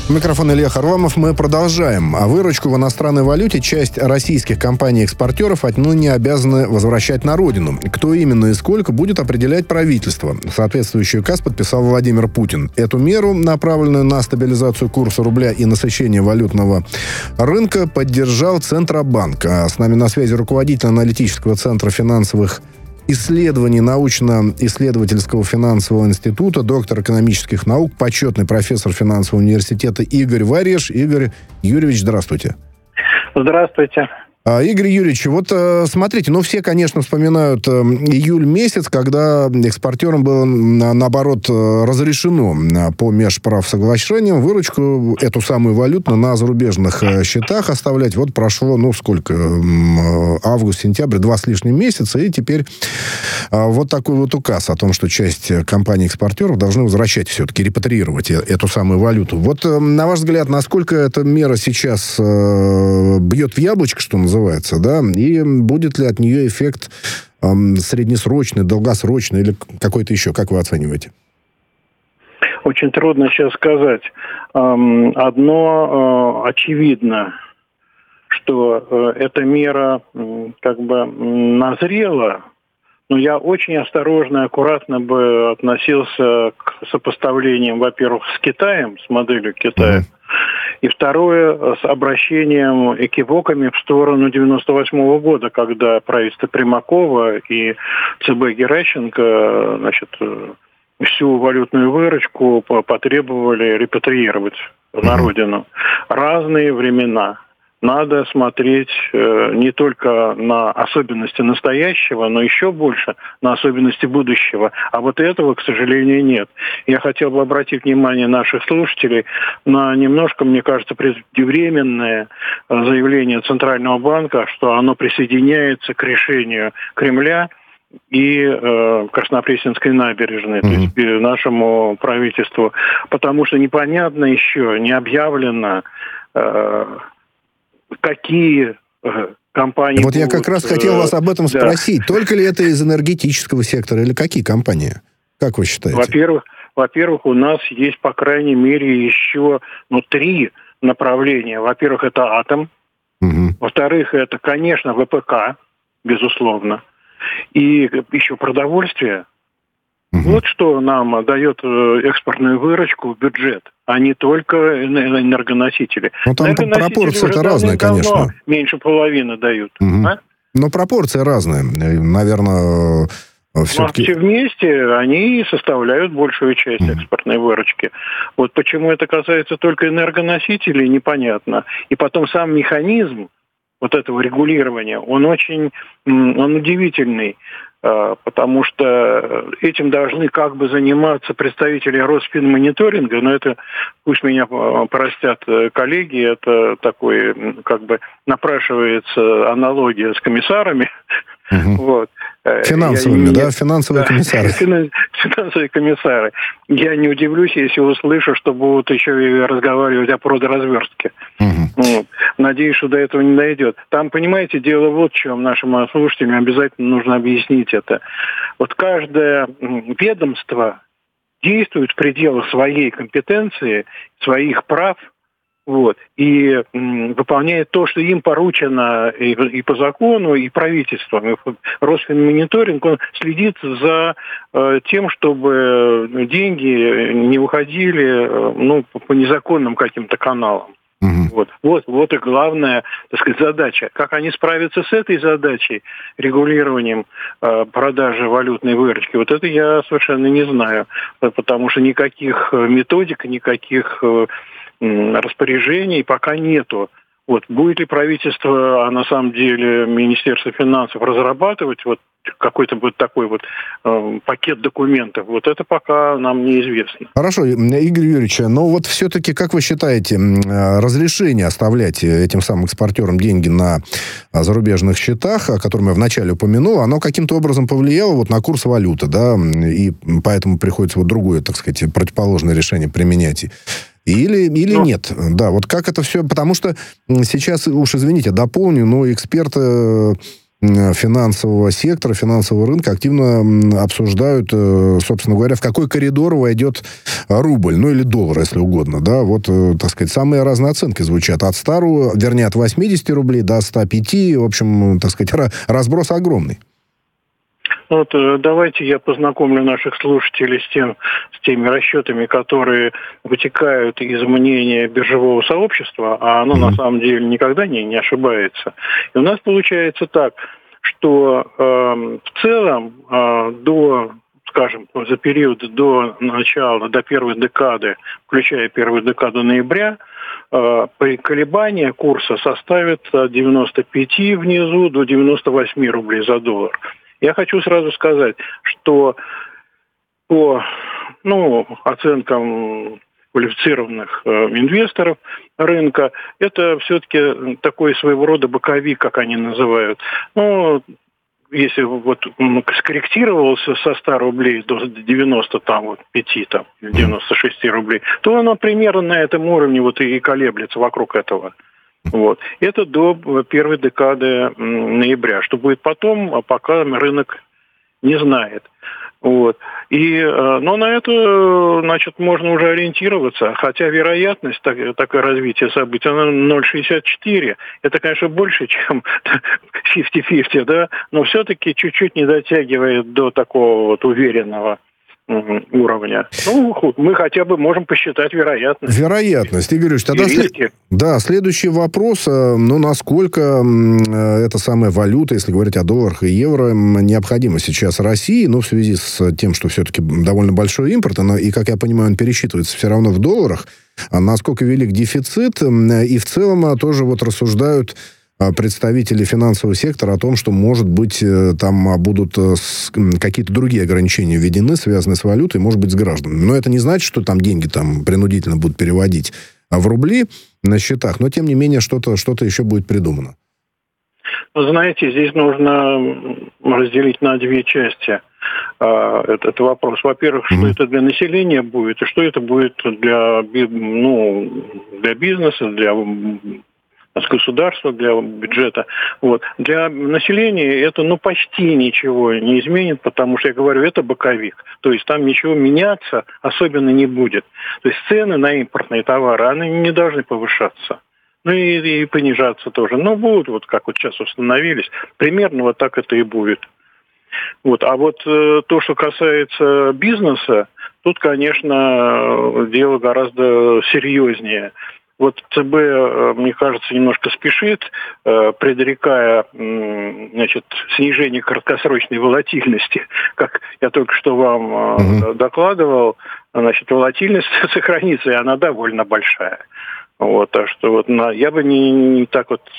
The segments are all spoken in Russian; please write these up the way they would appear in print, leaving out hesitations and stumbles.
Микрофон Илья Харламов. Мы продолжаем. А выручку в иностранной валюте часть российских компаний-экспортеров отныне обязаны возвращать на родину. Кто именно и сколько, будет определять правительство. Соответствующий указ подписал Владимир Путин. Эту меру, направленную на стабилизацию курса рубля и насыщение валютного рынка, поддержал Центробанк. А с нами на связи руководитель аналитического центра финансовых исследований научно-исследовательского финансового института, доктор экономических наук, почетный профессор финансового университета Игорь Вареш. Игорь Юрьевич, здравствуйте. Здравствуйте. Игорь Юрьевич, вот смотрите, все, конечно, вспоминают июль месяц, когда экспортерам было, наоборот, разрешено по межправсоглашениям выручку, эту самую валютную, на зарубежных счетах оставлять. Вот прошло, август, сентябрь, 2 с лишним месяца, и теперь вот такой вот указ о том, что часть компаний-экспортеров должны возвращать все-таки, репатриировать эту самую валюту. Вот, на ваш взгляд, насколько эта мера сейчас бьет в яблочко, что называется, да, и будет ли от нее эффект среднесрочный, долгосрочный или какой-то еще, как вы оцениваете? Очень трудно сейчас сказать. Одно очевидно, что эта мера назрела, но я очень осторожно и аккуратно бы относился к сопоставлениям, во-первых, с Китаем, с моделью Китая, и второе, с обращением экивоками в сторону 98 года, когда правительство Примакова и ЦБ Геращенко, всю валютную выручку потребовали репатриировать на родину. Разные времена. Надо смотреть не только на особенности настоящего, но еще больше на особенности будущего. А вот этого, к сожалению, нет. Я хотел бы обратить внимание наших слушателей на немножко, мне кажется, преждевременное заявление Центрального банка, что оно присоединяется к решению Кремля и Краснопресненской набережной, то есть нашему правительству. Потому что непонятно еще, не объявлено, какие компании Вот я как раз хотел вас об этом спросить. Только ли это из энергетического сектора или какие компании? Как вы считаете? Во-первых, у нас есть, по крайней мере, еще 3 направления. Во-первых, это атом. Во-вторых, это, конечно, ВПК, безусловно. И еще продовольствие. Вот что нам дает экспортную выручку в бюджет, а не только энергоносители. Там пропорции-то разные, конечно. Меньше половины дают. Но пропорции разные. Наверное, все-таки... Все вместе они составляют большую часть экспортной выручки. Вот почему это касается только энергоносителей, непонятно. И потом сам механизм вот этого регулирования, он удивительный. Потому что этим должны заниматься представители Росфинмониторинга, но это, пусть меня простят коллеги, это такой, напрашивается аналогия с комиссарами. Вот. Финансовыми, финансовые комиссары. Финансовые комиссары. Я не удивлюсь, если услышу, что будут еще и разговаривать о продразверстке. Надеюсь, что до этого не дойдет. Там, понимаете, дело вот в чем. Нашим слушателям обязательно нужно объяснить это. Вот каждое ведомство действует в пределах своей компетенции, своих прав, и выполняет то, что им поручено и по закону, и правительством. И Росфинмониторинг, он следит за тем, чтобы деньги не уходили по незаконным каким-то каналам. Вот и главная, задача. Как они справятся с этой задачей, регулированием продажи валютной выручки, вот это я совершенно не знаю. Потому что никаких методик, никаких распоряжений пока нету. Будет ли правительство, а на самом деле Министерство финансов разрабатывать какой-то такой пакет документов, это пока нам неизвестно. Хорошо, Игорь Юрьевич, но все-таки, как вы считаете, разрешение оставлять этим самым экспортерам деньги на зарубежных счетах, о котором я вначале упомянул, оно каким-то образом повлияло на курс валюты, да, и поэтому приходится другое, противоположное решение применять? Или нет? Да, как это все... Потому что сейчас, уж извините, дополню, но эксперты финансового сектора, финансового рынка активно обсуждают, собственно говоря, в какой коридор войдет рубль, ну или доллар, если угодно, да, вот, так сказать, самые разные оценки звучат, от 80 рублей до 105, в общем, так сказать, разброс огромный. Вот давайте я познакомлю наших слушателей с теми расчетами, которые вытекают из мнения биржевого сообщества, а оно на самом деле никогда не ошибается. И у нас получается так, что в целом за период до первой декады, включая первую декаду ноября, колебания курса составят от 95 внизу до 98 рублей за доллар. Я хочу сразу сказать, что по оценкам квалифицированных инвесторов рынка, это все-таки такой своего рода боковик, как они называют. Если скорректировался со 100 рублей до 95, 96 рублей, то оно примерно на этом уровне и колеблется вокруг этого. Это до первой декады ноября. Что будет потом, пока рынок не знает. Но на это, можно уже ориентироваться. Хотя вероятность такое развитие событий, она 0,64. Это, конечно, больше, чем 50-50, да, но все-таки чуть-чуть не дотягивает до такого уверенного уровня. Мы хотя бы можем посчитать вероятность. Вероятность. Игорь Ильич, тогда следующий вопрос. Насколько эта самая валюта, если говорить о долларах и евро, необходима сейчас России, в связи с тем, что все-таки довольно большой импорт, и, как я понимаю, он пересчитывается все равно в долларах, насколько велик дефицит, и в целом тоже рассуждают представители финансового сектора о том, что, может быть, там будут какие-то другие ограничения введены, связанные с валютой, может быть, с гражданами. Но это не значит, что там деньги принудительно будут переводить в рубли на счетах, но, тем не менее, что-то еще будет придумано. Знаете, здесь нужно разделить на две части этот вопрос. Во-первых, что это для населения будет, и что это будет для бизнеса, для государства, для бюджета. Для населения это почти ничего не изменит, потому что, я говорю, это боковик. То есть там ничего меняться особенно не будет. То есть цены на импортные товары, они не должны повышаться. И понижаться тоже. Но будут, как сейчас установились, примерно так это и будет. То, что касается бизнеса, тут, конечно, дело гораздо серьезнее. ЦБ, мне кажется, немножко спешит, предрекая, снижение краткосрочной волатильности. Как я только что вам докладывал, волатильность сохранится, и она довольно большая. Так что я бы не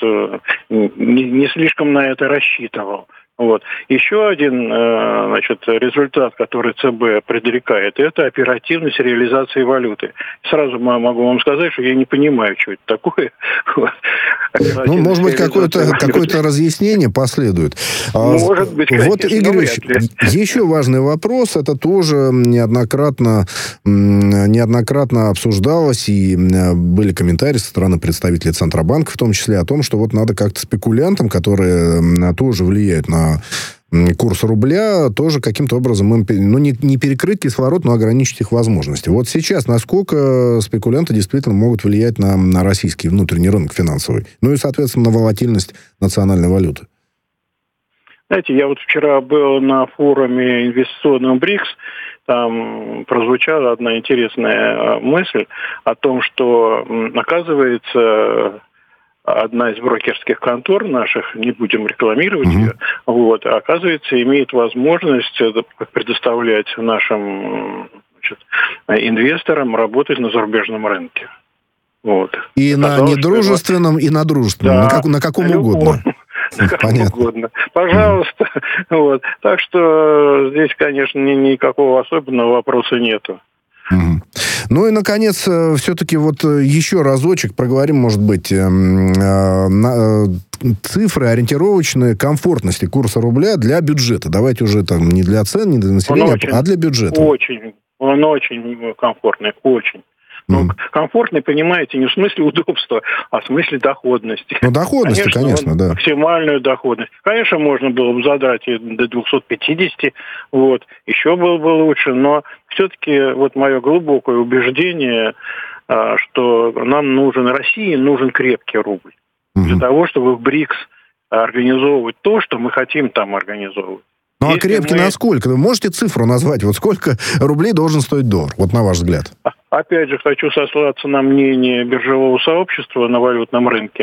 слишком на это рассчитывал. Еще один результат, который ЦБ предрекает, это оперативность реализации валюты. Сразу могу вам сказать, что я не понимаю, что это такое. Может быть, какое-то разъяснение последует. Может быть, конечно. Игорь Ильич, еще важный вопрос. Это тоже неоднократно обсуждалось, и были комментарии со стороны представителей Центробанка, в том числе, о том, что надо как-то спекулянтам, которые тоже влияют на курс рубля, тоже каким-то образом им, не перекрыть кислород, но ограничить их возможности. Сейчас насколько спекулянты действительно могут влиять на российский внутренний рынок финансовый, и, соответственно, на волатильность национальной валюты? Знаете, я вчера был на форуме инвестиционного БРИКС, там прозвучала одна интересная мысль о том, что, оказывается, одна из брокерских контор наших, не будем рекламировать ее, оказывается, имеет возможность предоставлять нашим инвесторам работать на зарубежном рынке. И на недружественном, и на дружественном, да, на каком угодно. Угодно. Пожалуйста. Так что здесь, конечно, никакого особенного вопроса нету. И, наконец, все-таки еще разочек проговорим, может быть, цифры ориентировочные комфортности курса рубля для бюджета. Давайте уже не для цен, не для населения, а для бюджета. Он очень комфортный, очень. Ну, комфортный, понимаете, не в смысле удобства, а в смысле доходности. Ну, доходности, конечно, да. Максимальную доходность. Конечно, можно было бы задрать и до 250, вот, еще было бы лучше, но все-таки вот мое глубокое убеждение, что нам нужен, России нужен крепкий рубль. Для того, чтобы в БРИКС организовывать то, что мы хотим там организовывать. Ну, а крепкий насколько? Вы можете цифру назвать? Вот сколько рублей должен стоить доллар, вот на ваш взгляд? Опять же, хочу сослаться на мнение биржевого сообщества на валютном рынке.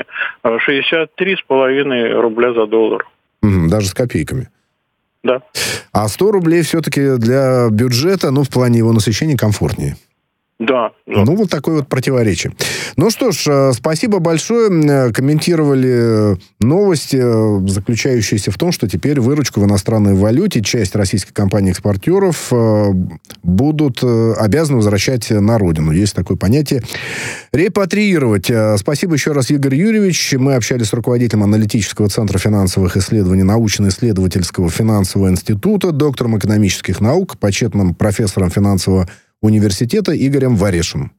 63,5 рубля за доллар. Даже с копейками? Да. А 100 рублей все-таки для бюджета, ну, в плане его насыщения, комфортнее? Да. Ну, вот такое вот противоречие. Ну что ж, спасибо большое. Комментировали новости, заключающиеся в том, что теперь выручку в иностранной валюте часть российских компаний-экспортеров будут обязаны возвращать на родину. Есть такое понятие репатриировать. Спасибо еще раз, Игорь Юрьевич. Мы общались с руководителем аналитического центра финансовых исследований научно-исследовательского финансового института, доктором экономических наук, почетным профессором финансового университета Игорем Варешем.